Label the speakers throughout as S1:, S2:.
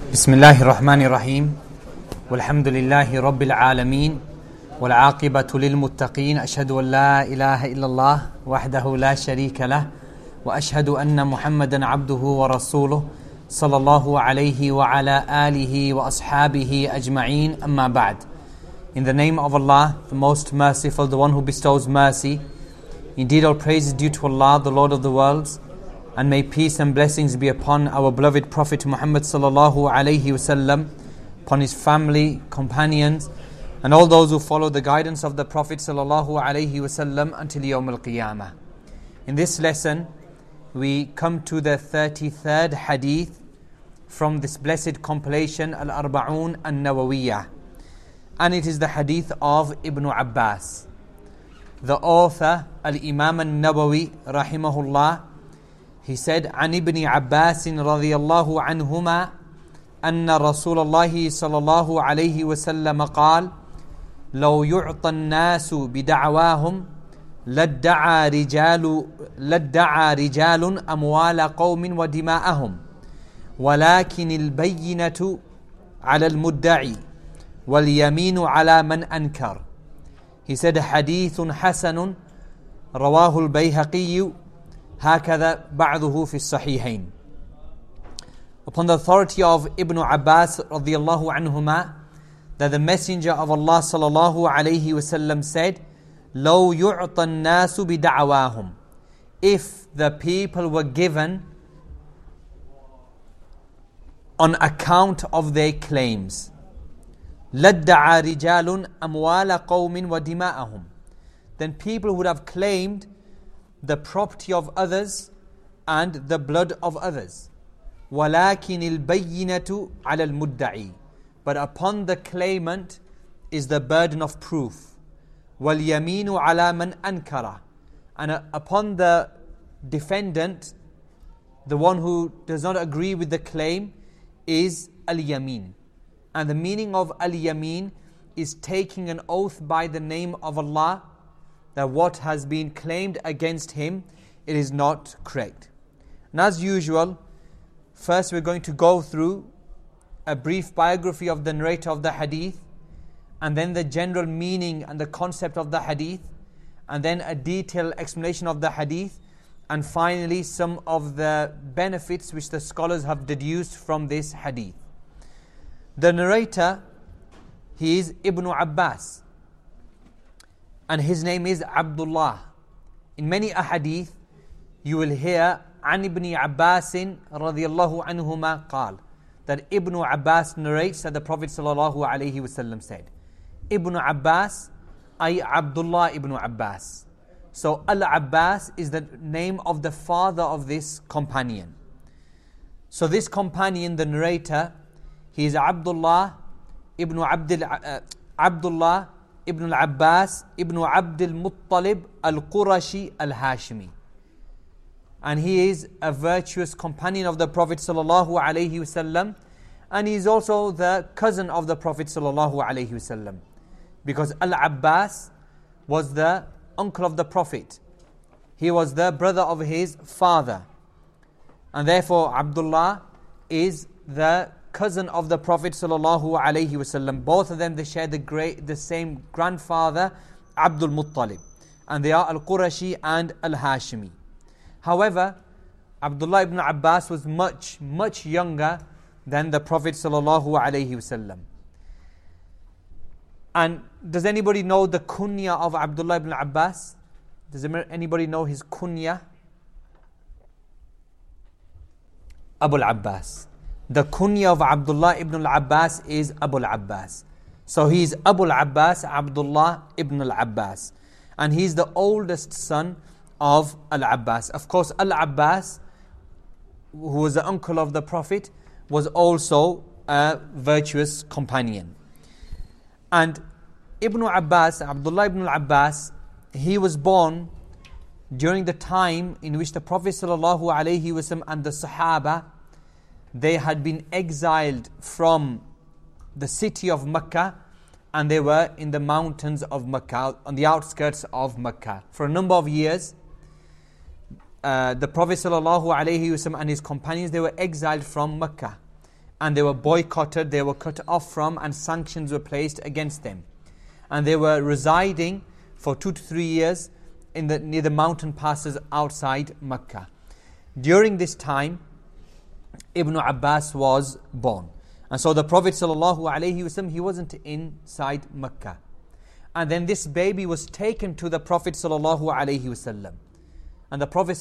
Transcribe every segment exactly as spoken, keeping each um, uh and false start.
S1: بسم الله الرحمن الرحيم والحمد لله رب العالمين والعاقبة للمتقين أشهد أن لا إله إلا الله وحده لا شريك له وأشهد أن محمدا عبده ورسوله صلى الله عليه وعلى آله وأصحابه أجمعين أما بعد. In the name of Allah, the most merciful, the one who bestows mercy. Indeed, all praise is due to Allah, the Lord of the worlds, and may peace and blessings be upon our beloved Prophet Muhammad sallallahu alaihi wasallam, upon his family, companions, and all those who follow the guidance of the Prophet sallallahu alaihi wasallam until Yawm al-Qiyamah. In this lesson, we come to the thirty-third hadith from this blessed compilation Al-Arba'un An-Nawawiyah, and it is the hadith of Ibn Abbas. The author, Al-Imam An-Nawawi rahimahullah, he said, عن ابن عباس رضي الله عنهما أن رسول الله صلى الله عليه وسلم قال لو يعطى الناس بدعواهم لادعى رجال لادعى رجال أموال قوم ودماءهم ولكن البينة على المدعي واليمين على من أنكر. He said, حديث حسن رواه البيهقي هكذا بعضه في الصحيحين. Upon the authority of Ibn Abbas radiyallahu anhuma, that the Messenger of Allah sallallahu alayhi wasallam said, لو يعطى الناس بدعواهم, if the people were given on account of their claims, لادعى رجال أموال قوم ودماءهم, then people would have claimed the property of others and the blood of others. وَلَكِنِ الْبَيِّنَةُ عَلَى الْمُدَّعِي, but upon the claimant is the burden of proof. وَالْيَمِينُ عَلَى مَنْ أَنْكَرَ, and upon the defendant, the one who does not agree with the claim, is al-yamin. And the meaning of al-yamin is taking an oath by the name of Allah that what has been claimed against him, it is not correct. And as usual, first we're going to go through a brief biography of the narrator of the hadith, and then the general meaning and the concept of the hadith, and then a detailed explanation of the hadith, and finally some of the benefits which the scholars have deduced from this hadith. The narrator, he is Ibn Abbas, and his name is Abdullah. In many ahadith, you will hear عن ابن عباس رضي الله عنهما قال, that Ibn Abbas narrates that the Prophet sallallahu alaihi wasallam said. Ibn Abbas, ay Abdullah ibn Abbas. So Al-Abbas is the name of the father of this companion. So this companion, the narrator, he is Abdullah ibn Abdul uh, Abdullah ibn al-Abbas ibn Abdul Muttalib al-Qurashi al-Hashimi. And he is a virtuous companion of the Prophet sallallahu alaihi wasallam, and he is also the cousin of the Prophet sallallahu alaihi wasallam, because Al-Abbas was the uncle of the Prophet. He was the brother of his father, and therefore Abdullah is the cousin of the Prophet sallallahu alaihi wasallam. Both of them, they share the great, the same grandfather, Abdul Muttalib, and they are Al-Qurashi and Al-Hashimi. However, Abdullah ibn Abbas was much, much younger than the Prophet sallallahu alaihi wasallam. And does anybody know the kunya of Abdullah ibn Abbas? Does anybody know his kunya? Abu al-Abbas. The kunya of Abdullah ibn al-Abbas is Abu al-Abbas. So he is Abu al-Abbas, Abdullah ibn al-Abbas. And he is the oldest son of Al-Abbas. Of course, Al-Abbas, who was the uncle of the Prophet, was also a virtuous companion. And Ibn Abbas, Abdullah ibn al-Abbas, he was born during the time in which the Prophet sallallahu alaihi wasallam and the Sahaba, they had been exiled from the city of Mecca, and they were in the mountains of Mecca, on the outskirts of Mecca. For a number of years, uh, the Prophet sallallahu alaihi wasallam and his companions, they were exiled from Mecca. and they were boycotted, they were cut off from, and sanctions were placed against them. And they were residing for two to three years in the, near the mountain passes outside Mecca. During this time, Ibn Abbas was born. And so the Prophet ﷺ, he wasn't inside Mecca. And then this baby was taken to the Prophet ﷺ. And the Prophet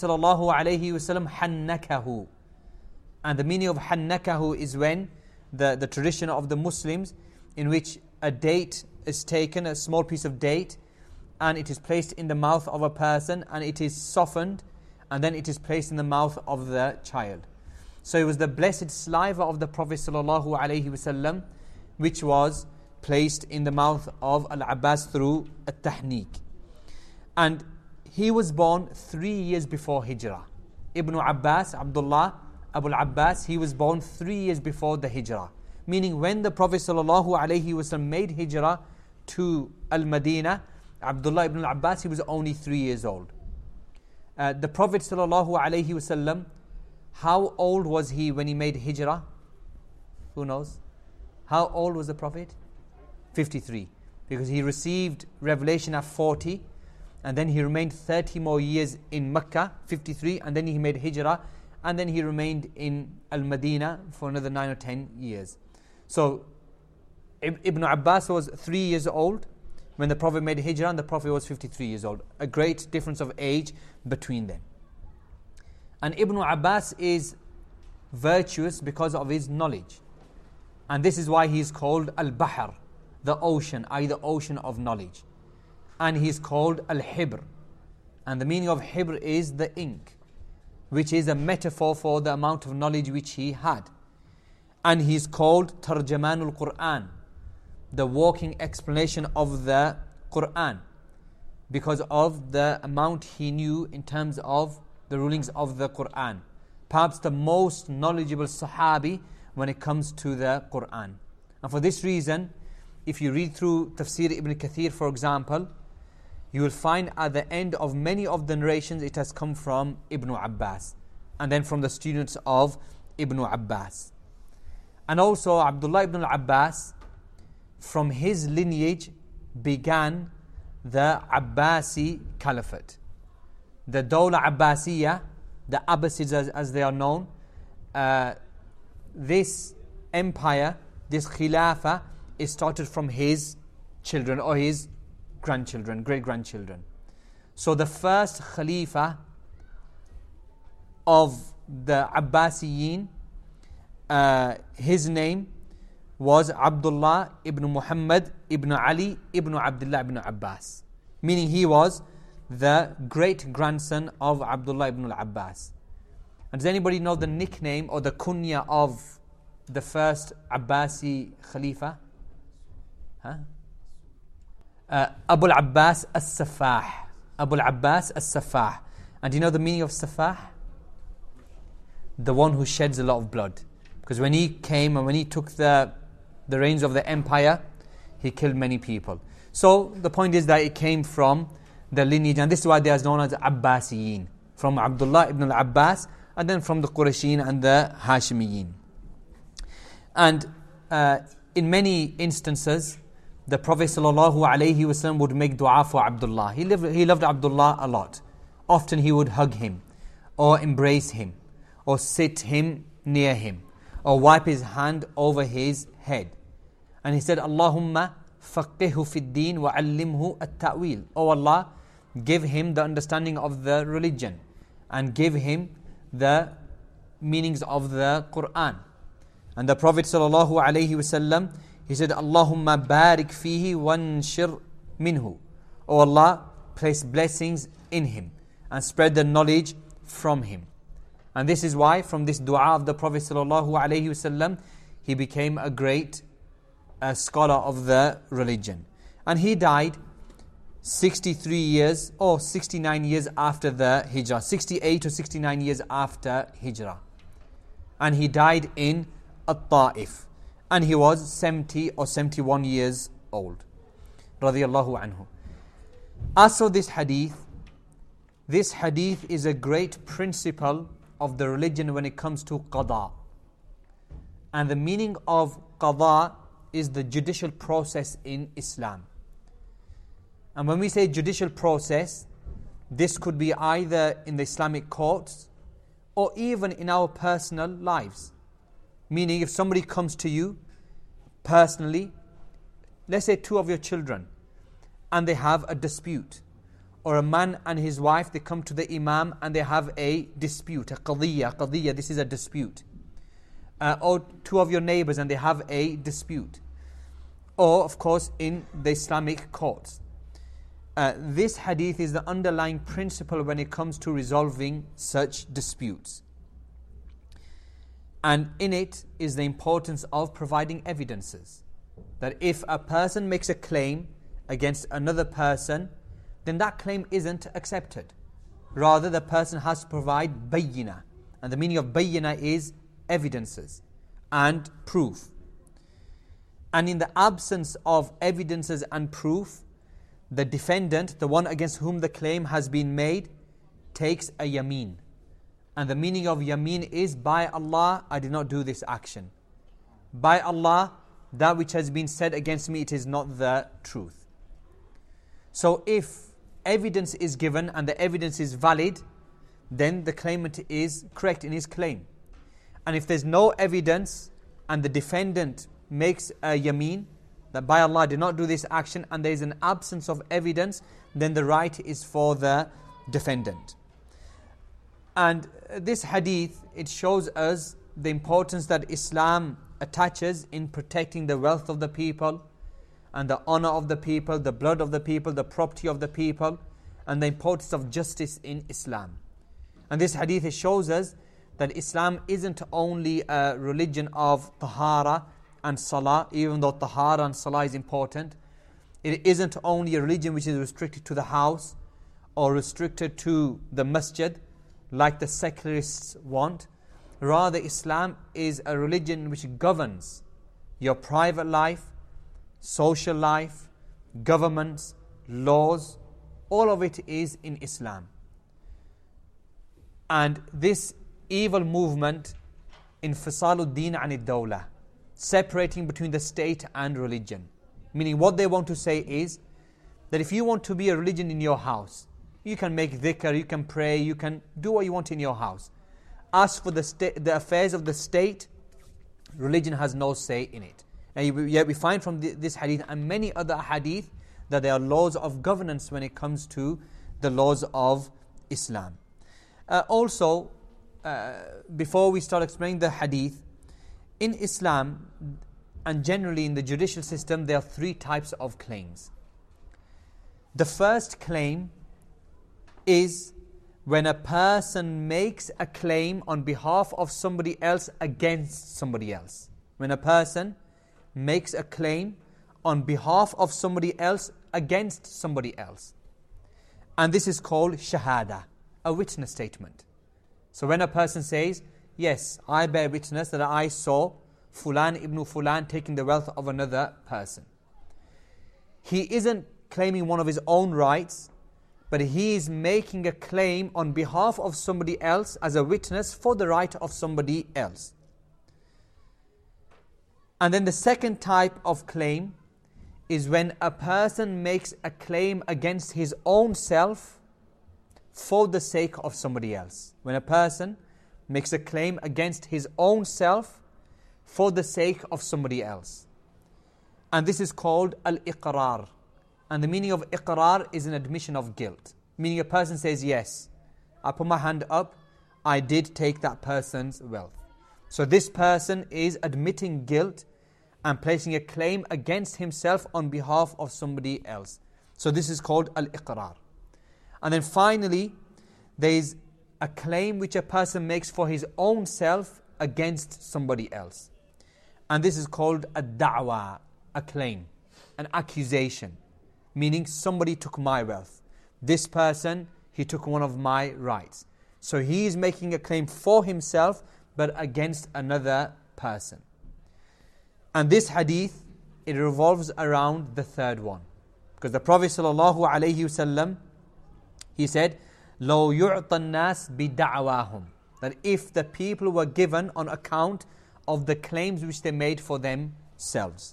S1: ﷺ hannakahu. And the meaning of hannakahu is when the, the tradition of the Muslims, in which a date is taken, a small piece of date, and it is placed in the mouth of a person, and it is softened, and then it is placed in the mouth of the child. So it was the blessed saliva of the Prophet ﷺ, which was placed in the mouth of Al-Abbas through at-tahniq. And he was born three years before Hijrah. Ibn Abbas, Abdullah, Abu al-Abbas, he was born three years before the Hijrah. Meaning when the Prophet ﷺ made Hijrah to Al-Madinah, Abdullah ibn al-Abbas, he was only three years old. Uh, the Prophet ﷺ, how old was he when he made Hijrah? Who knows? How old was the Prophet? fifty-three. Because he received revelation at forty, and then he remained thirty more years in Mecca, fifty-three, and then he made Hijrah, and then he remained in Al-Madinah for another nine or ten years. So Ibn Abbas was three years old when the Prophet made Hijrah, and the Prophet was fifty-three years old. A great difference of age between them. And Ibn Abbas is virtuous because of his knowledge. And this is why he is called Al-Bahr, the ocean, i.e. the ocean of knowledge. And he is called Al-Hibr. And the meaning of Hibr is the ink, which is a metaphor for the amount of knowledge which he had. And he is called Tarjamanul Quran, the walking explanation of the Quran, because of the amount he knew in terms of the rulings of the Quran. Perhaps the most knowledgeable Sahabi when it comes to the Quran. And for this reason, if you read through Tafsir Ibn Kathir, for example, you will find at the end of many of the narrations it has come from Ibn Abbas, and then from the students of Ibn Abbas. And also Abdullah ibn al-Abbas, from his lineage began the Abbasi Caliphate. The Dawla Abbasiyya, the Abbasids as, as they are known, uh, this empire, this Khilafah, is started from his children or his grandchildren, great-grandchildren. So the first Khalifa of the Abbasiyin, uh, his name was Abdullah ibn Muhammad ibn Ali ibn Abdullah ibn Abbas. Meaning he was the great-grandson of Abdullah ibn al-Abbas. And does anybody know the nickname or the kunya of the first Abbasi Khalifa? Huh? Uh, Abu al-Abbas as-Safah. Abu al-Abbas as-Safah. And do you know the meaning of Safah? The one who sheds a lot of blood. Because when he came and when he took the, the reins of the empire, he killed many people. So the point is that it came from the lineage, and this is why they are known as Abbasiyin, from Abdullah ibn al-Abbas, and then from the Quraysheen and the Hashimiyin. And uh, in many instances, the Prophet ﷺ would make dua for Abdullah. He loved, he loved Abdullah a lot. Often he would hug him, or embrace him, or sit him near him, or wipe his hand over his head. And he said, Allahumma faqihhu fid din wa allimhu at-ta'wil. Oh Allah, give him the understanding of the religion, and give him the meanings of the Quran. And the Prophet ﷺ, he said, Allahumma barik fihi wanshir minhu. Oh Allah, place blessings in him and spread the knowledge from him. And this is why from this dua of the Prophet ﷺ, he became a great uh, scholar of the religion. And he died sixty-three years or sixty-nine years after the Hijrah. sixty-eight or sixty-nine years after Hijrah. And he died in At-Ta'if. And he was seventy or seventy-one years old. Radiyallahu anhu. As for this hadith, this hadith is a great principle of the religion when it comes to qada. And the meaning of qada is the judicial process in Islam. And when we say judicial process, this could be either in the Islamic courts or even in our personal lives. Meaning if somebody comes to you personally, let's say two of your children, and they have a dispute. Or a man and his wife, they come to the imam and they have a dispute, a qadiyya, qadiyya, this is a dispute. Uh, or two of your neighbors and they have a dispute. Or, of course, in the Islamic courts. Uh, this hadith is the underlying principle when it comes to resolving such disputes. And in it is the importance of providing evidences. That if a person makes a claim against another person, then that claim isn't accepted. Rather, the person has to provide bayyina. And the meaning of bayyina is evidences and proof. And in the absence of evidences and proof, the defendant, the one against whom the claim has been made, takes a yameen. And the meaning of yameen is, by Allah, I did not do this action. By Allah, that which has been said against me, it is not the truth. So if evidence is given and the evidence is valid, then the claimant is correct in his claim. And if there's no evidence and the defendant makes a yameen, that by Allah I did not do this action, and there is an absence of evidence, then the right is for the defendant. And this hadith, it shows us the importance that Islam attaches in protecting the wealth of the people and the honor of the people, the blood of the people, the property of the people, and the importance of justice in Islam. And this hadith, it shows us that Islam isn't only a religion of tahara and salah, even though tahara and salah is important. It isn't only a religion which is restricted to the house or restricted to the masjid, like the secularists want. Rather, Islam is a religion which governs your private life, social life, governments, laws. All of it is in Islam. And this evil movement, infisaluddin anid dawla, separating between the state and religion. Meaning what they want to say is that if you want to be a religion in your house, you can make dhikr, you can pray, you can do what you want in your house. As for the, sta- the affairs of the state, religion has no say in it. And yet we find from this hadith and many other hadith that there are laws of governance when it comes to the laws of Islam. Uh, also, uh, before we start explaining the hadith, in Islam and generally in the judicial system, there are three types of claims. The first claim is when a person makes a claim on behalf of somebody else against somebody else. When a person makes a claim on behalf of somebody else against somebody else. And this is called shahada, a witness statement. So when a person says, yes, I bear witness that I saw Fulan ibn Fulan taking the wealth of another person. He isn't claiming one of his own rights, but he is making a claim on behalf of somebody else as a witness for the right of somebody else. And then the second type of claim is when a person makes a claim against his own self for the sake of somebody else. When a person makes a claim against his own self for the sake of somebody else. And this is called al-iqrar. And the meaning of iqrar is an admission of guilt. Meaning a person says, yes, I put my hand up, I did take that person's wealth. So this person is admitting guilt and placing a claim against himself on behalf of somebody else. So this is called al-iqrar. And then finally, there is a claim which a person makes for his own self against somebody else. And this is called a da'wa, a claim, an accusation. Meaning somebody took my wealth. This person, he took one of my rights. So he is making a claim for himself but against another person. And this hadith, it revolves around the third one. Because the Prophet ﷺ, he said, لَوْ يُعْطَ النَّاسِ بِدَعْوَاهُمْ, that if the people were given on account of the claims which they made for themselves.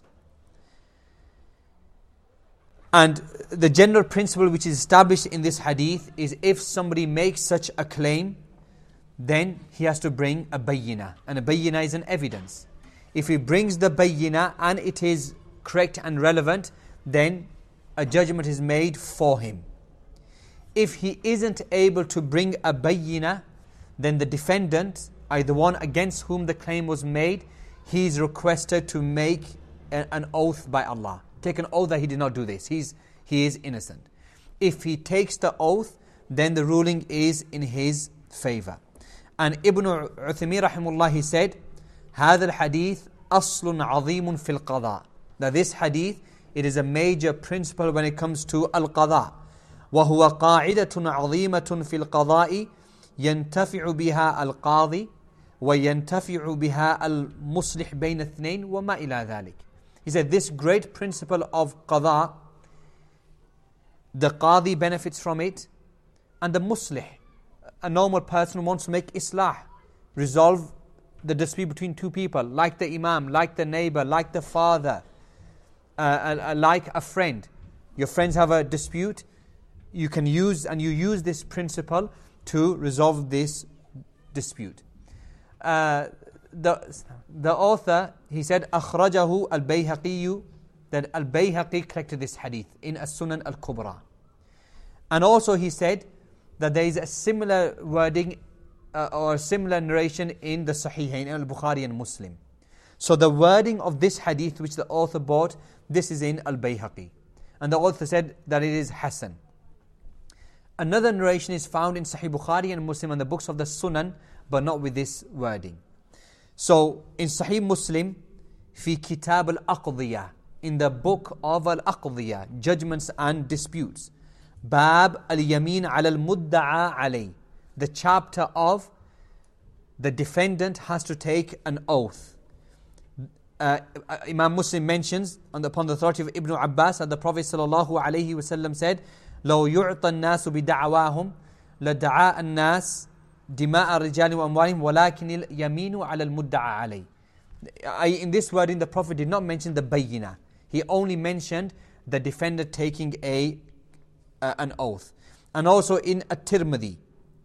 S1: And the general principle which is established in this hadith is if somebody makes such a claim, then he has to bring a bayyina. And a bayyina is an evidence. If he brings the bayyina and it is correct and relevant, then a judgment is made for him. If he isn't able to bring a bayyina, then the defendant, or the one against whom the claim was made, he is requested to make a, an oath by Allah. Take an oath that he did not do this. He's, he is innocent. If he takes the oath, then the ruling is in his favor. And Ibn Uthaymin rahimahullah, he said, هذا الحديث أصل عظيم في القضاء. That this hadith, it is a major principle when it comes to al-qada. وهو قاعدة عظيمة في القضاء ينتفع بها القاضي وينتفع بها المصلح بين اثنين وما إلى ذلك. He said this great principle of qada, the qadi benefits from it, and the muslih, a normal person who wants to make islah, resolve the dispute between two people, like the imam, like the neighbor, like the father, uh, uh, like a friend. Your friends have a dispute, you can use, and you use this principle to resolve this dispute. Uh, the, the author, he said, أخرجه البيهقي, that Al-Bayhaqi collected this hadith in As-Sunan Al-Kubra. And also he said that there is a similar wording uh, or a similar narration in the Sahihain, Al-Bukhari and Muslim. So the wording of this hadith which the author brought, this is in Al-Bayhaqi. And the author said that it is Hasan. Another narration is found in Sahih Bukhari and Muslim and the books of the Sunan, but not with this wording. So in Sahih Muslim, fi Kitab al-Aqdiyah, in the book of al-Aqdiyah, judgments and disputes, Bab al-Yamin ala al-Mudda'a alay, the chapter of the defendant has to take an oath. Uh, Imam Muslim mentions, on the, upon the authority of Ibn Abbas, that the Prophet sallallahu alaihi wasallam said, لو يعطى الناس بدعواهم لدعاء الناس دماء الرجال وأموالهم ولكن اليمين على المدعى عليه. In this wording, the Prophet did not mention the bayyina. He only mentioned the defender taking a uh, an oath. And also in At-Tirmidhi,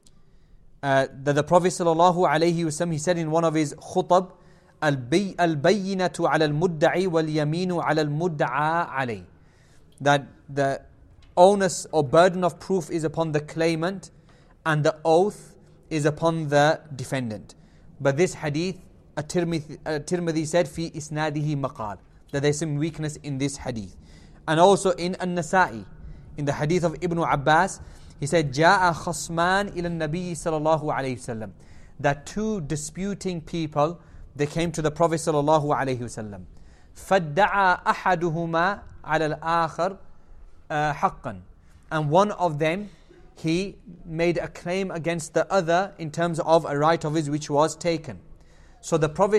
S1: uh, that the Prophet sallallahu alaihi wasallam, he said in one of his khutab, البينة على المدعي واليمين على المدعى عليه, that the onus or burden of proof is upon the claimant and the oath is upon the defendant. But this hadith, At-Tirmidhi, At-Tirmidhi said, fi isnadihi maqal, that there is some weakness in this hadith. And also in An-Nasa'i, in the hadith of Ibn Abbas, he said, جاء خصمان إلى النبي صلى الله عليه وسلم, that two disputing people, they came to the Prophet صلى الله عليه وسلم. فادعى أحدهما على الآخر Uh, haqqan. And one of them, he made a claim against the other in terms of a right of his which was taken. So the Prophet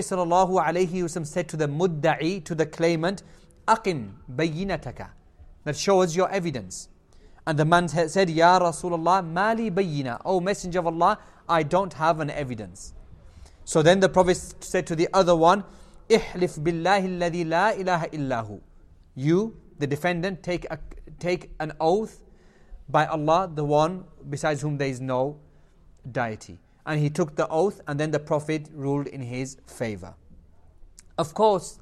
S1: ﷺ said to the mudda'i, to the claimant, aqim bayyinataka, that shows your evidence. And the man said, Ya Rasulullah, mali bayyina, O Messenger of Allah, I don't have an evidence. So then the Prophet said to the other one, ihlif billahi alladhi la ilaha illahu, you, the defendant, take a take an oath by Allah, the one besides whom there is no deity. And he took the oath, and then the Prophet ruled in his favor. Of course,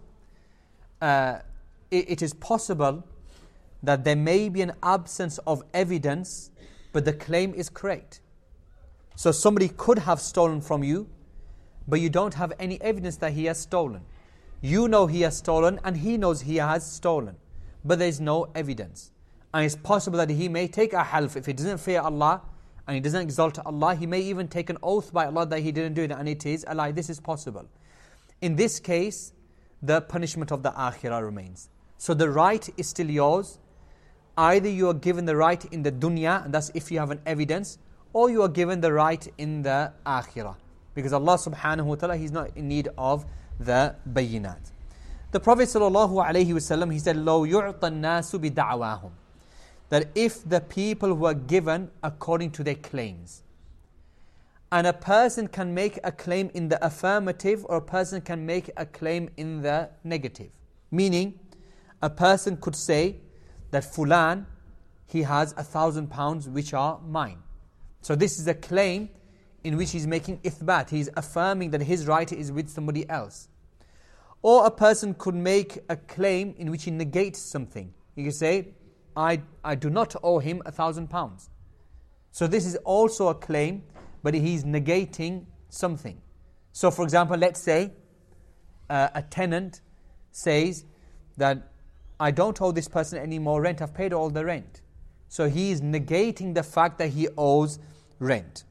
S1: uh, it, it is possible that there may be an absence of evidence, but the claim is correct. So somebody could have stolen from you, but you don't have any evidence that he has stolen. You know he has stolen, and he knows he has stolen, but there is no evidence. And it's possible that he may take a half. If he doesn't fear Allah and he doesn't exalt Allah, he may even take an oath by Allah that he didn't do it, and it is a lie. This is possible. In this case, the punishment of the akhirah remains. So the right is still yours. Either you are given the right in the dunya, and that's if you have an evidence, or you are given the right in the akhirah. Because Allah subhanahu wa ta'ala, He's not in need of the bayinat. The Prophet sallallahu alaihi wasallam, he said, لو يعطى الناس بدعواهم, that if the people were given according to their claims, And a person can make a claim in the affirmative, or a person can make a claim in the negative. Meaning, a person could say that Fulan, he has a thousand pounds which are mine. So this is a claim in which he's making ithbat. He's affirming that his right is with somebody else. Or a person could make a claim in which he negates something. He could say, I, I do not owe him a thousand pounds. So this is also a claim, but he's negating something. So for example, let's say uh, a tenant says that I don't owe this person any more rent, I've paid all the rent. So he is negating the fact that he owes rent.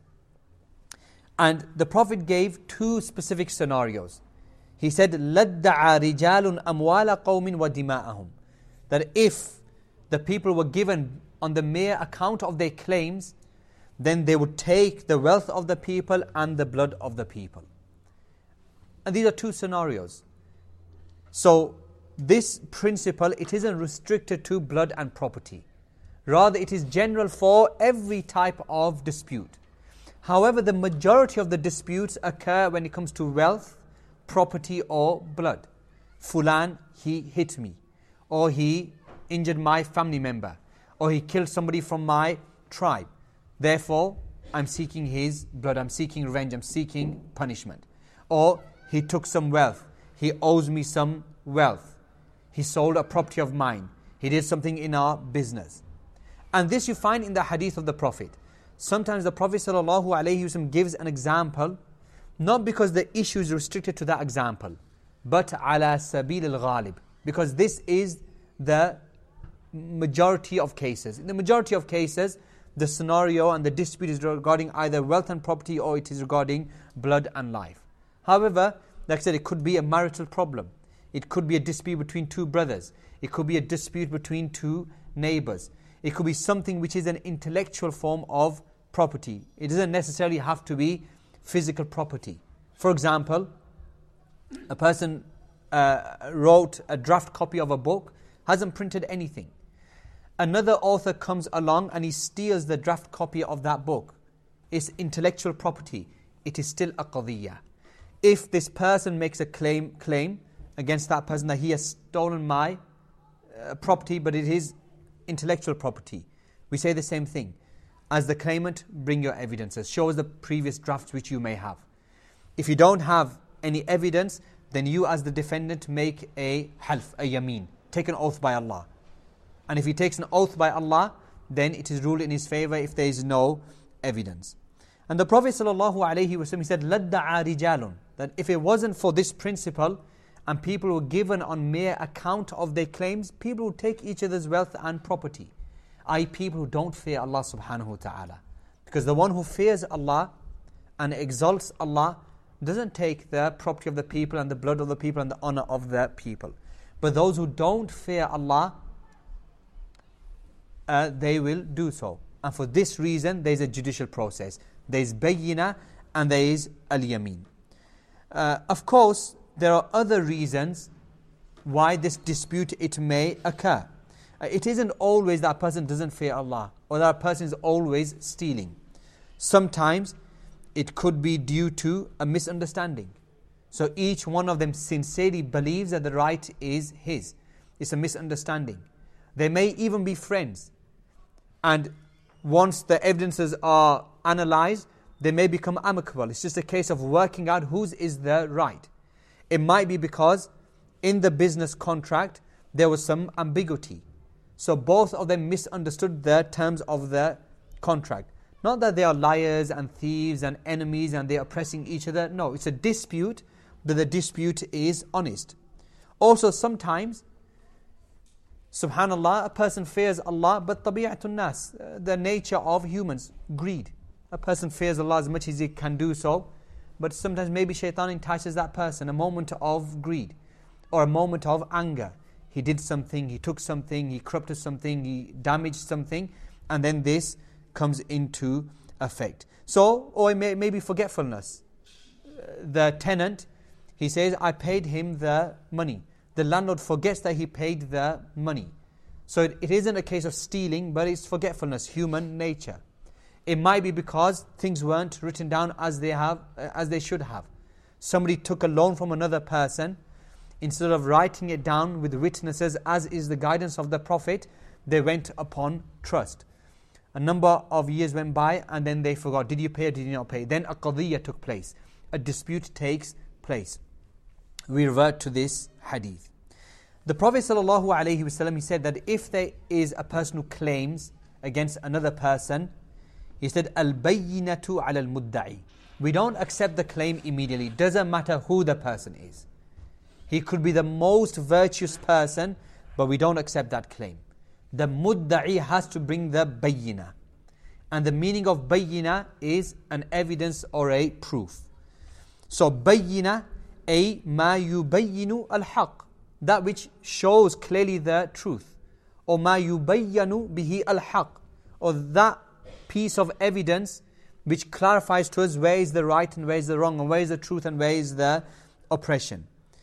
S1: And the Prophet gave two specific scenarios. He said, لَدَّعَى رِجَالٌ أَمْوَالَ قَوْمٍ وَدِمَاءَهُمْ. That if the people were given on the mere account of their claims, then they would take the wealth of the people and the blood of the people. And these are two scenarios. So this principle, it isn't restricted to blood and property. Rather, it is general for every type of dispute. However, the majority of the disputes occur when it comes to wealth, property or blood. Fulan, he hit me. Or he injured my family member. Or he killed somebody from my tribe. Therefore, I'm seeking his blood, I'm seeking revenge, I'm seeking punishment. Or he took some wealth. He owes me some wealth. He sold a property of mine. He did something in our business. And this you find in the hadith of the Prophet. Sometimes the Prophet ﷺ gives an example, not because the issue is restricted to that example, but ala sabil al-ghalib, because this is the majority of cases. In the majority of cases, the scenario and the dispute is regarding either wealth and property, or it is regarding blood and life. However, like I said, it could be a marital problem. It could be a dispute between two brothers. It could be a dispute between two neighbors. It could be something which is an intellectual form of property. It doesn't necessarily have to be physical property. For example, a person uh, wrote a draft copy of a book, hasn't printed anything. Another author comes along and he steals the draft copy of that book. It's intellectual property. It is still a qadiyya. If this person makes a claim claim against that person that he has stolen my uh, property, but it is intellectual property, we say the same thing. As the claimant, bring your evidences. Show us the previous drafts which you may have. If you don't have any evidence, then you as the defendant make a half, a yameen. Take an oath by Allah. And if he takes an oath by Allah, then it is ruled in his favor if there is no evidence. And the Prophet ﷺ, he said, لَدَّعَى رِجَالٌ, that if it wasn't for this principle, and people were given on mere account of their claims, people would take each other's wealth and property. that is, people who don't fear Allah subhanahu wa ta'ala. Because the one who fears Allah and exalts Allah doesn't take the property of the people and the blood of the people and the honor of the people. But those who don't fear Allah, uh, they will do so. And for this reason, there is a judicial process. There is bayyina and there is al-yamin. Uh, of course, there are other reasons why this dispute it may occur. Uh, it isn't always that a person doesn't fear Allah, or that a person is always stealing. Sometimes it could be due to a misunderstanding. So each one of them sincerely believes that the right is his. It's a misunderstanding. They may even be friends. And once the evidences are analyzed, they may become amicable. It's just a case of working out whose is the right. It might be because in the business contract, there was some ambiguity. So both of them misunderstood the terms of the contract. Not that they are liars and thieves and enemies and they are oppressing each other. No, it's a dispute, but the dispute is honest. Also sometimes, subhanallah, a person fears Allah, but tabi'atun nas, the nature of humans, greed. A person fears Allah as much as he can do so, but sometimes maybe shaitan entices that person, a moment of greed or a moment of anger. He did something, he took something, he corrupted something, he damaged something, and then this comes into effect. So, or it may, maybe forgetfulness. The tenant, he says, I paid him the money. The landlord forgets that he paid the money. So it, it isn't a case of stealing, but it's forgetfulness, human nature. It might be because things weren't written down as they have, uh, as they should have. Somebody took a loan from another person. Instead of writing it down with witnesses, as is the guidance of the Prophet, they went upon trust. A number of years went by and then they forgot. Did you pay or did you not pay? Then a qadiyya took place. A dispute takes place. We revert to this hadith. The Prophet ﷺ, he said that if there is a person who claims against another person, he said, Al-bayyinatu ala al-mudda'i. We don't accept the claim immediately. It doesn't matter who the person is. He could be the most virtuous person, but we don't accept that claim. The mudda'i has to bring the bayyina. And the meaning of bayyina is an evidence or a proof. So bayyina, a ma yubayyinu al-haq. That which shows clearly the truth. Or ma yubayyanu bihi al-haq. Or that piece of evidence which clarifies to us where is the right and where is the wrong, and where is the truth and where is the oppression.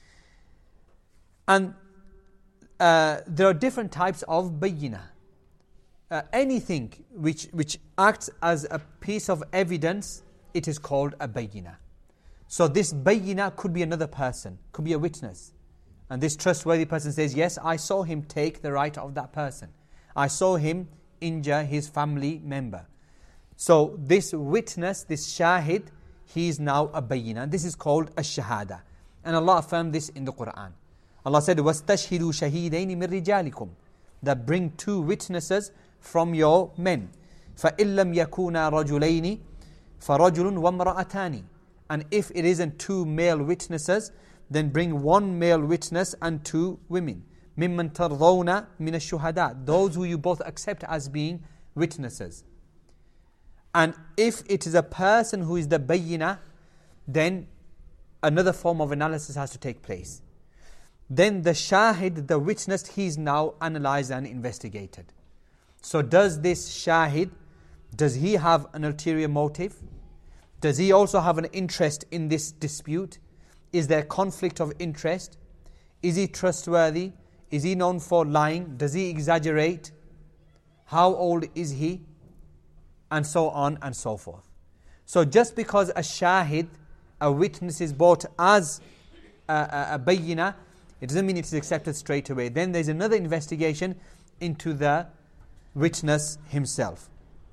S1: And uh, there are different types of bayyinah. Uh, anything which, which acts as a piece of evidence, it is called a bayyinah. So this bayyinah could be another person, could be a witness. And this trustworthy person says, yes, I saw him take the right of that person. I saw him injure his family member. So this witness, this shahid, he is now a bayyinah. This is called a shahada. And Allah affirmed this in the Quran. Allah said, وَاسْتَشْهِدُوا شَهِيدَيْنِ مِنْ رِجَالِكُمْ. That bring two witnesses from your men. فَإِن لَمْ يَكُونَا رَجُلَيْنِ فَرَجُلٌ وَامْرَأَتَانِ. And if it isn't two male witnesses, then bring one male witness and two women. مِمَّنْ تَرْضَوْنَ مِنَ الشُّهَدَاءِ. Those who you both accept as being witnesses. And if it is a person who is the bayyinah, then another form of analysis has to take place. Then the shahid, the witness, he is now analyzed and investigated. So does this shahid, does he have an ulterior motive? Does he also have an interest in this dispute? Is there conflict of interest? Is he trustworthy? Is he known for lying? Does he exaggerate? How old is he? And so on and so forth. So just because a shahid, a witness, is brought as a, a, a bayyinah, it doesn't mean it is accepted straight away. Then there's another investigation into the witness himself.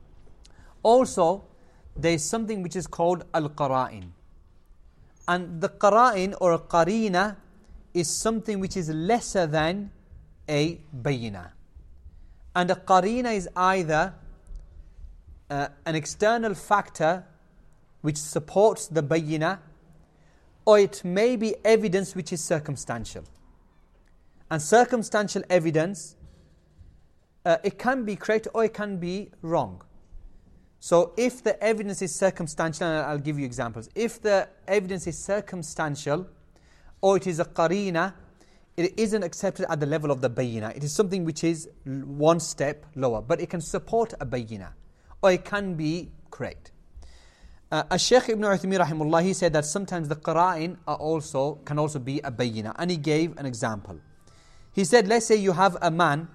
S1: Also, there is something which is called al-qara'in. And the qara'in or a qarina is something which is lesser than a bayyinah. And a qarina is either uh, an external factor which supports the bayyinah, or it may be evidence which is circumstantial. And circumstantial evidence, uh, it can be correct or it can be wrong. So if the evidence is circumstantial, and I'll give you examples. If the evidence is circumstantial, or it is a qarina, it isn't accepted at the level of the bayyinah. It is something which is one step lower, but it can support a bayyinah, or it can be correct. Uh, Shaykh Ibn Uthaymin rahimahullah, he said that sometimes the qara'in are also, can also be a bayyinah, and he gave an example. He said, let's say you have a man,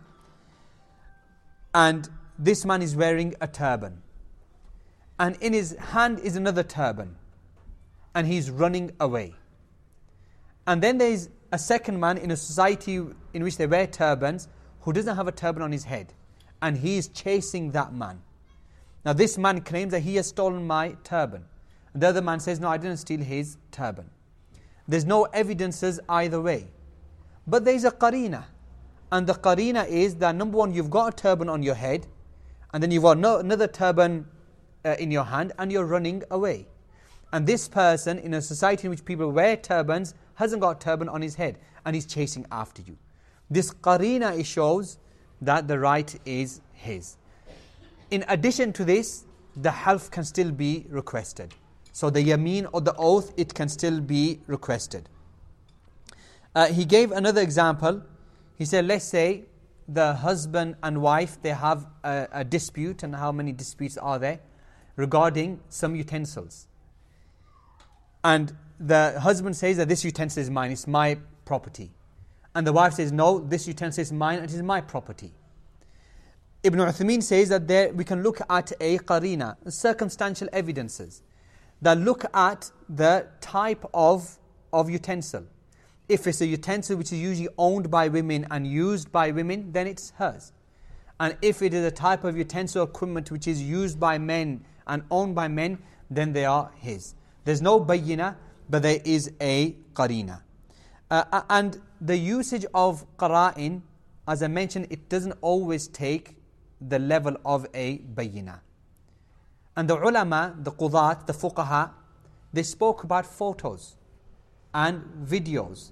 S1: and this man is wearing a turban, and in his hand is another turban, and he's running away. And then there is a second man in a society in which they wear turbans, who doesn't have a turban on his head, and he is chasing that man. Now this man claims that he has stolen my turban. And the other man says, no, I didn't steal his turban. There's no evidences either way. But there is a qarina. And the qarina is that, number one, you've got a turban on your head, and then you've got no, another turban uh, in your hand, and you're running away. And this person, in a society in which people wear turbans, hasn't got a turban on his head, and he's chasing after you. This qarina shows that the right is his. In addition to this, the half can still be requested. So the yameen or the oath, it can still be requested. Uh, he gave another example. He said, let's say the husband and wife, they have a, a dispute, and how many disputes are there, regarding some utensils. And the husband says that this utensil is mine, it's my property. And the wife says, no, this utensil is mine, it is my property. Ibn Uthaymin says that there we can look at a qarina, circumstantial evidences, that look at the type of, of utensil. If it's a utensil which is usually owned by women and used by women, then it's hers. And if it is a type of utensil equipment which is used by men and owned by men, then they are his. There's no bayyina, but there is a qarina. Uh, and the usage of qara'in, as I mentioned, it doesn't always take the level of a bayyina. And the ulama, the qudat, the fuqaha, they spoke about photos and videos.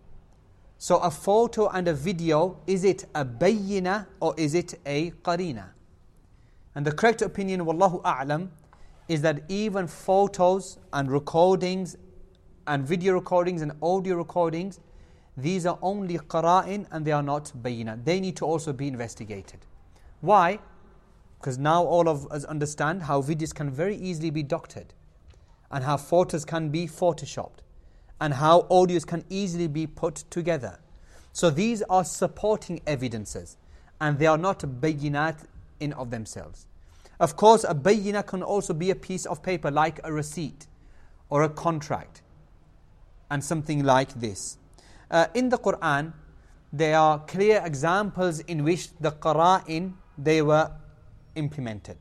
S1: So a photo and a video, is it a bayyina or is it a qarina? And the correct opinion, wallahu a'lam, is that even photos and recordings and video recordings and audio recordings, these are only qara'in and they are not bayyina. They need to also be investigated. Why? Because now all of us understand how videos can very easily be doctored, and how photos can be photoshopped, and how audios can easily be put together. So these are supporting evidences, and they are not bayyinat in of themselves. Of course, a bayyina can also be a piece of paper like a receipt or a contract and something like this. Uh, in the Quran, there are clear examples in which the qara'in, they were implemented.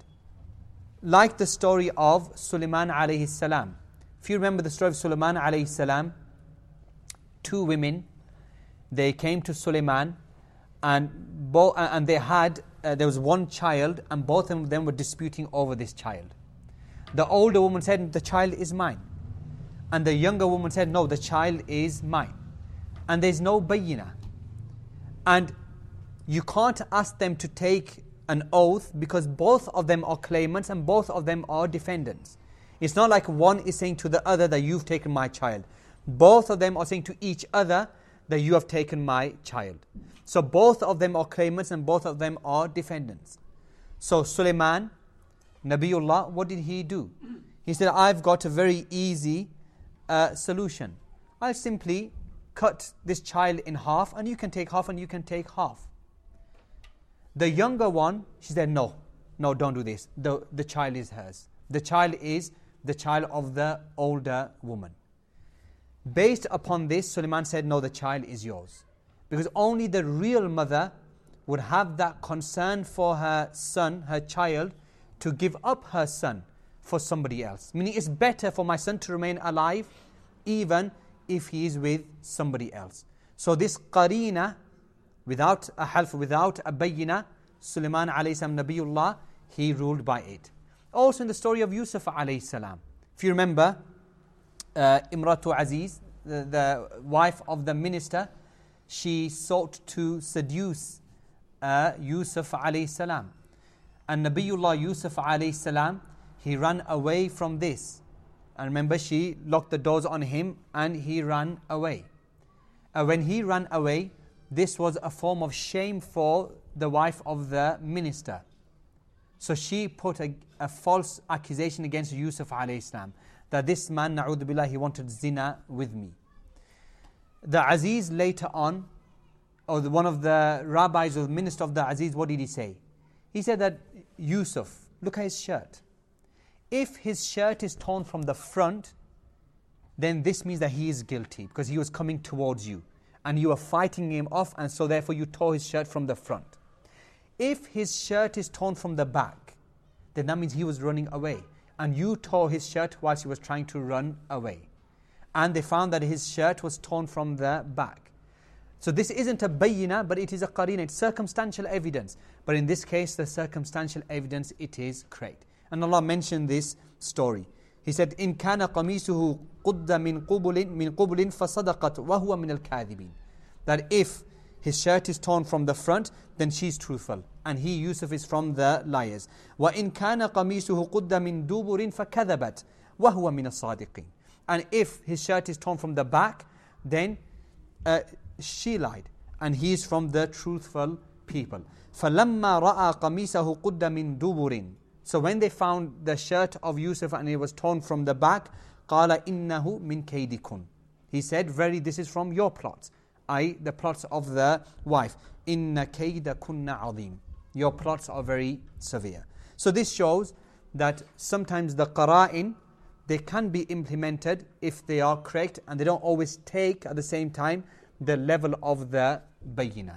S1: Like the story of Sulaiman alayhi salam. If you remember the story of Sulaiman alayhi salam, two women, they came to Sulaiman and bo- and they had, uh, there was one child and both of them were disputing over this child. The older woman said, the child is mine. And the younger woman said, no, the child is mine. And there's no bayyina. And you can't ask them to take an oath because both of them are claimants and both of them are defendants. It's not like one is saying to the other that you've taken my child. Both of them are saying to each other that you have taken my child. So both of them are claimants and both of them are defendants. So Sulaiman, Nabiullah, what did he do? He said, I've got a very easy uh, solution. I'll simply cut this child in half and you can take half and you can take half. The younger one, she said, no, no, don't do this. The, the child is hers. The child is the child of the older woman. Based upon this, Sulaiman said, no, the child is yours. Because only the real mother would have that concern for her son, her child, to give up her son for somebody else. Meaning it's better for my son to remain alive even if he is with somebody else. So this qarina, without a half, without a bayyina, Sulaiman alayhi salam, Nabiullah, he ruled by it. Also in the story of Yusuf alayhi salam. If you remember, uh, Imratu Aziz, the, the wife of the minister, she sought to seduce uh, Yusuf alayhi salam. And Nabiullah Yusuf alayhi salam, he ran away from this. And remember, she locked the doors on him and he ran away. Uh, when he ran away, this was a form of shame for the wife of the minister. So she put a, a false accusation against Yusuf alayhi salam, that this man, na'udhu billah, he wanted zina with me. The Aziz later on, or the, one of the rabbis or the minister of the Aziz, what did he say? He said that, Yusuf, look at his shirt. If his shirt is torn from the front, then this means that he is guilty because he was coming towards you and you are fighting him off, and so therefore you tore his shirt from the front. If his shirt is torn from the back, then that means he was running away and you tore his shirt whilst he was trying to run away. And they found that his shirt was torn from the back. So this isn't a bayyina, but it is a qarina, it's circumstantial evidence. But in this case, the circumstantial evidence, it is correct. And Allah mentioned this story. He said, إِن كَانَ قَمِيسُهُ قُدَّ مِنْ قُبُلٍ مِنْ قُبُلٍ فَصَدَقَتْ وَهُوَ مِنَ الْكَاذِبِينَ. That if his shirt is torn from the front, then she's truthful. And he, Yusuf, is from the liars. وَإِن كَانَ قَمِيسُهُ قُدَّ مِنْ دُبُرٍ فَكَذَبَتْ وَهُوَ مِنَ الصَّادِقِينَ. And if his shirt is torn from the back, then uh, she lied. And he is from the truthful people. فَلَمَّا رَأَى قَمِيسَهُ قُدَّ مِنْ دُبُرٍ. So when they found the shirt of Yusuf and it was torn from the back, قَالَ إِنَّهُ مِنْ كَيْدِكُنْ. He said, very, this is from your plots, that is the plots of the wife. إِنَّ كَيْدَكُنَّ عَظِيمٌ. Your plots are very severe. So this shows that sometimes the qara'in, they can be implemented if they are correct, and they don't always take at the same time the level of the bayyinah.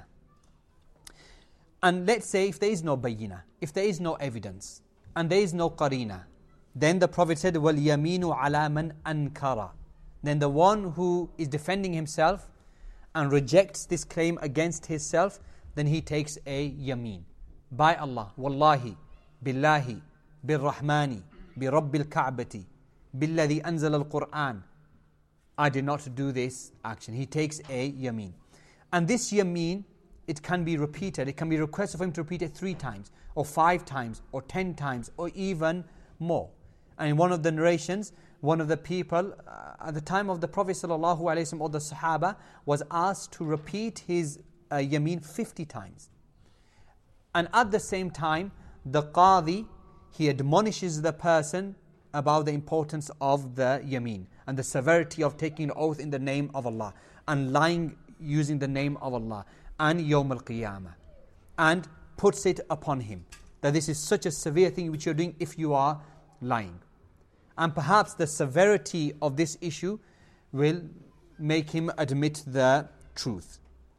S1: And let's say if there is no bayyinah, if there is no evidence, and there is no qarina, then the Prophet said, وَالْيَمِينُ عَلَى مَنْ أَنْكَرَ. Then the one who is defending himself and rejects this claim against himself, then he takes a yameen. By Allah, Wallahi, Billahi, Birrahmani, Birabbil Ka'bati, Billadhi anzal al-Qur'an, I did not do this action. He takes a yameen. And this yameen, it can be repeated. It can be requested for him to repeat it three times, or five times, or ten times, or even more. And in one of the narrations, one of the people uh, at the time of the Prophet sallallahu alaihi wasallam or the Sahaba was asked to repeat his uh, yameen fifty times. And at the same time, the qadi, he admonishes the person about the importance of the yameen and the severity of taking an oath in the name of Allah and lying using the name of Allah and Yawm al-Qiyamah, and puts it upon him that this is such a severe thing which you're doing if you are lying. And perhaps the severity of this issue will make him admit the truth.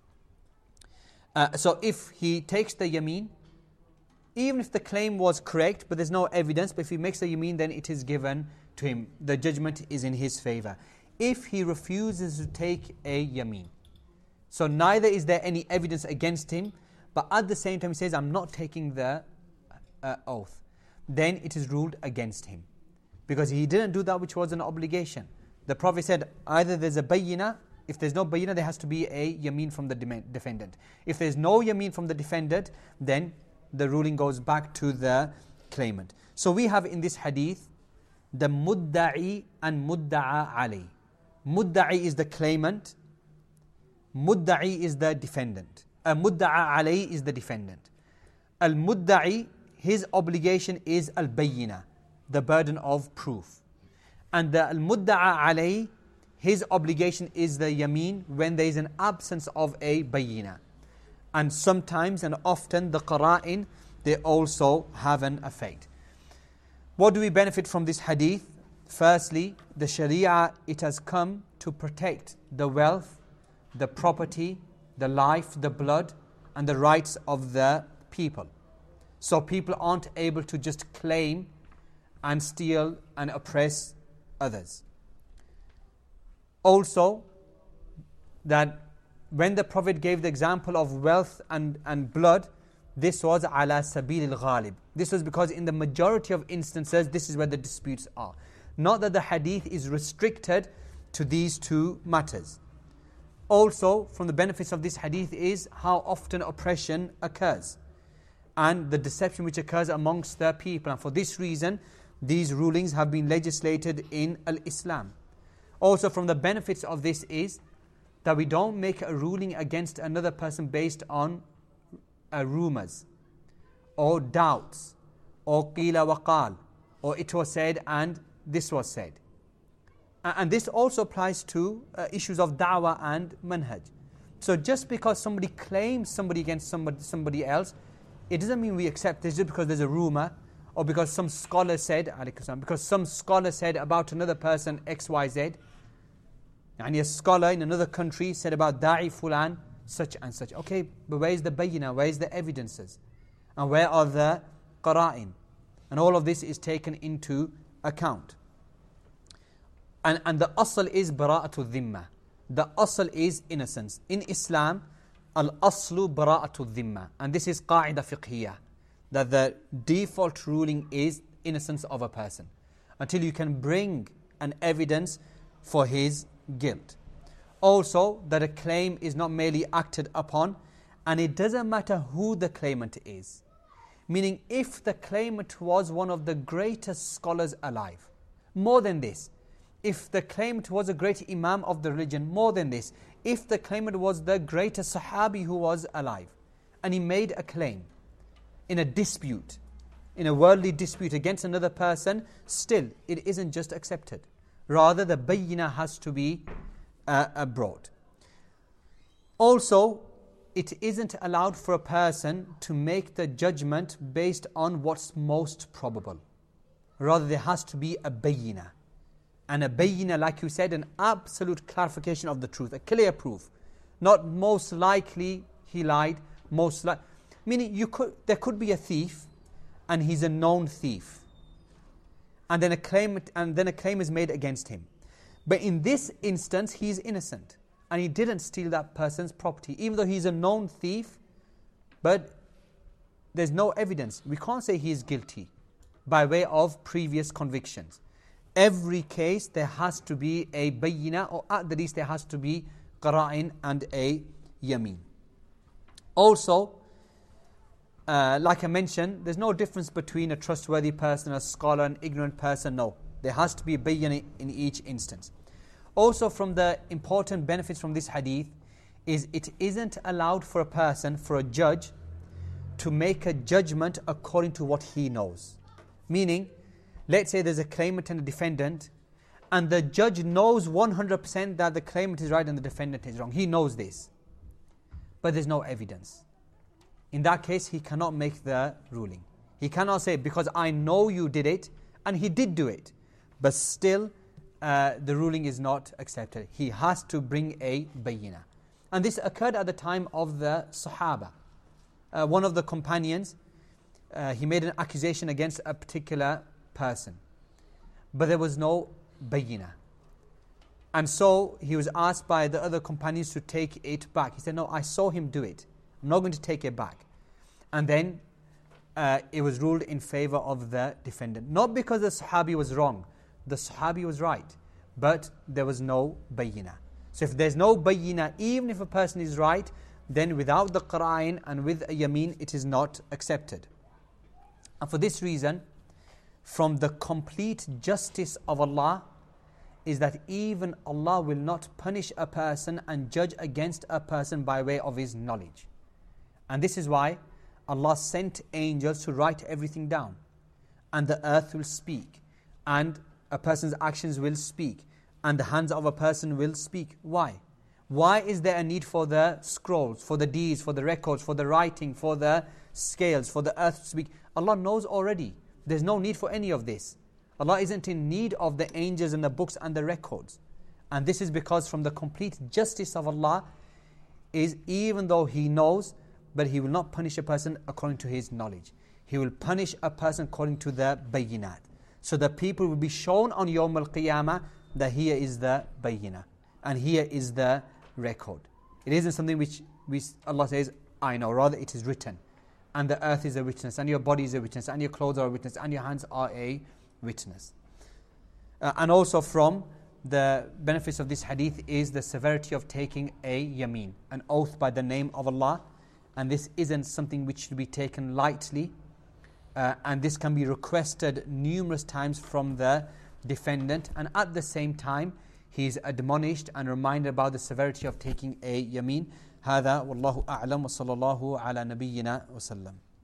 S1: Uh, so if he takes the yameen, even if the claim was correct, but there's no evidence, but if he makes the yameen, then it is given to him. The judgment is in his favor. If he refuses to take a yameen, so neither is there any evidence against him, but at the same time he says, I'm not taking the uh, oath, then it is ruled against him. Because he didn't do that which was an obligation. The Prophet said, either there's a bayyinah, if there's no bayyinah, there has to be a yameen from the defendant. If there's no yameen from the defendant, then the ruling goes back to the claimant. So we have in this hadith, the mudda'i and mudda'a alayh. Mudda'i is the claimant, mudda'i is the defendant. A mudda'a alayh is the defendant. Al-mudda'i, his obligation is al-bayyinah, the burden of proof. And the al-mudda'a alayh, his obligation is the yameen when there is an absence of a bayyinah. And sometimes and often the qara'in, they also have an effect. What do we benefit from this hadith? Firstly, the sharia, it has come to protect the wealth, the property, the life, the blood, and the rights of the people. So people aren't able to just claim and steal and oppress others. Also, that when the Prophet gave the example of wealth and, and blood, this was ala sabil al-ghalib. This was because in the majority of instances, this is where the disputes are. Not that the hadith is restricted to these two matters. Also, from the benefits of this hadith is how often oppression occurs and the deception which occurs amongst the people. And for this reason, these rulings have been legislated in al-Islam. Also, from the benefits of this is that we don't make a ruling against another person based on uh, rumors or doubts or qila wa qal, or it was said and this was said. And this also applies to uh, issues of da'wah and manhaj. So just because somebody claims somebody against somebody, somebody else, it doesn't mean we accept this just because there's a rumor, or because some scholar said, because some scholar said about another person X Y Z, and a scholar in another country said about da'i fulan, such and such. Okay, but where is the bayyinah? Where is the evidences? And where are the qara'in? And all of this is taken into account. And, and the asl is bara'atu dhimma. The asl is innocence. In Islam, al-aslu bara'atu dhimma. And this is qa'ida fiqhiyah, that the default ruling is innocence of a person until you can bring an evidence for his guilt. Also, that a claim is not merely acted upon, and it doesn't matter who the claimant is. Meaning, if the claimant was one of the greatest scholars alive, more than this, if the claimant was a great imam of the religion, more than this, if the claimant was the greatest sahabi who was alive, and he made a claim in a dispute, in a worldly dispute against another person, still, it isn't just accepted. Rather, the bayyinah has to be uh, uh, brought. Also, it isn't allowed for a person to make the judgment based on what's most probable. Rather, there has to be a bayyina. And a bayyina, like you said, an absolute clarification of the truth, a clear proof. Not most likely he lied, most likely. Meaning, you could, there could be a thief, and he's a known thief. And then a claim, and then a claim is made against him. But in this instance, he's innocent. And he didn't steal that person's property. Even though he's a known thief, but there's no evidence. We can't say he is guilty by way of previous convictions. Every case, there has to be a bayyina, or at the least there has to be qara'in and a yameen. Also, uh, like I mentioned, there's no difference between a trustworthy person, a scholar, an ignorant person. No, there has to be a bayyina in each instance. Also, from the important benefits from this hadith is it isn't allowed for a person, for a judge, to make a judgment according to what he knows. Meaning, let's say there's a claimant and a defendant, and the judge knows one hundred percent that the claimant is right and the defendant is wrong. He knows this. But there's no evidence. In that case, he cannot make the ruling. He cannot say, because I know you did it, and he did do it, but still uh, the ruling is not accepted. He has to bring a bayyina. And this occurred at the time of the Sahaba. Uh, one of the companions, uh, he made an accusation against a particular person, but there was no bayyina. And so he was asked by the other companions to take it back. He said, no, I saw him do it. I'm not going to take it back. And then uh, it was ruled in favor of the defendant. Not because the Sahabi was wrong. The Sahabi was right. But there was no bayyina. So if there's no bayyina, even if a person is right, then without the qara'in and with a yameen, it is not accepted. And for this reason, from the complete justice of Allah is that even Allah will not punish a person and judge against a person by way of His knowledge. And this is why Allah sent angels to write everything down. And the earth will speak. And a person's actions will speak. And the hands of a person will speak. Why? Why is there a need for the scrolls, for the deeds, for the records, for the writing, for the scales, for the earth to speak? Allah knows already. There's no need for any of this. Allah isn't in need of the angels and the books and the records. And this is because from the complete justice of Allah is even though He knows, but He will not punish a person according to His knowledge. He will punish a person according to the bayyinat. So the people will be shown on Yawm al-Qiyamah that here is the bayyinah. And here is the record. It isn't something which, which Allah says, I know. Rather it is written. And the earth is a witness, and your body is a witness, and your clothes are a witness, and your hands are a witness. Uh, and also from the benefits of this hadith is the severity of taking a yameen, an oath by the name of Allah. And this isn't something which should be taken lightly. Uh, and this can be requested numerous times from the defendant. And at the same time, he is admonished and reminded about the severity of taking a yameen. هذا والله أعلم وصلى الله على نبينا وسلم.